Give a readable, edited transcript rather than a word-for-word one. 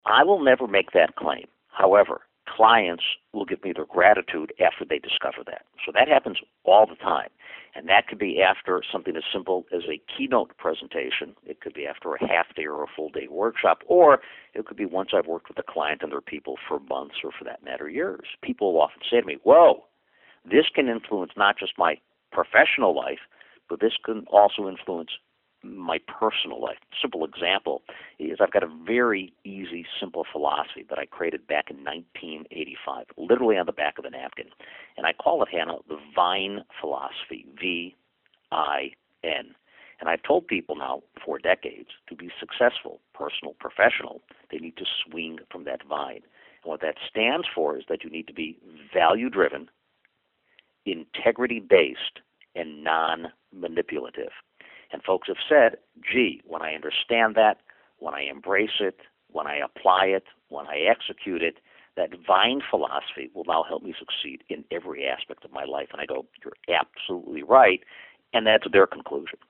I will never make that claim. However, clients will give me their gratitude after they discover that. So that happens all the time. And that could be after something as simple as a keynote presentation. It could be after a half day or a full day workshop, or it could be once I've worked with a client and their people for months or for that matter years. People will often say to me, whoa, this can influence not just my professional life, but this can also influence my personal life. Simple example is I've got a very easy, simple philosophy that I created back in 1985, literally on the back of a napkin. And I call it, Hannah, the Vine philosophy, V-I-N. And I've told people now for decades to be successful, personal, professional, they need to swing from that vine. And what that stands for is that you need to be value-driven, integrity-based, and non-manipulative. And folks have said, gee, when I understand that, when I embrace it, when I apply it, when I execute it, that Vine philosophy will now help me succeed in every aspect of my life. And I go, you're absolutely right. And that's their conclusion.